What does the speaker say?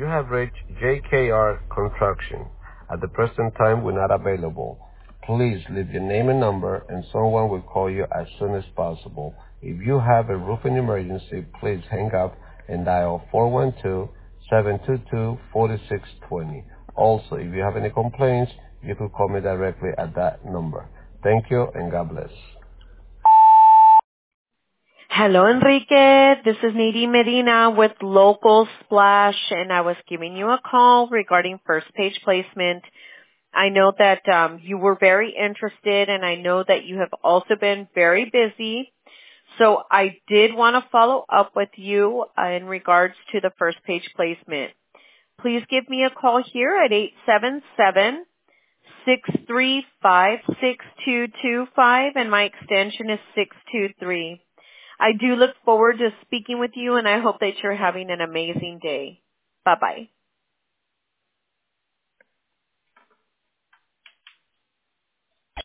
You have reached JKR Construction. At the present time, we're not available. Please leave your name and number, and someone will call you as soon as possible. If you have a roofing emergency, please hang up and dial 412-722-4620. Also, if you have any complaints, you could call me directly at that number. Thank you, and God bless. Hello, Enrique. This is Nadine Medina with Local Splash, and I was giving you a call regarding first page placement. I know that you were very interested, and I know that you have also been very busy. So I did want to follow up with you in regards to the first page placement. Please give me a call here at 877-635-6225, and my extension is 623. I do look forward to speaking with you, and I hope that you're having an amazing day. Bye-bye.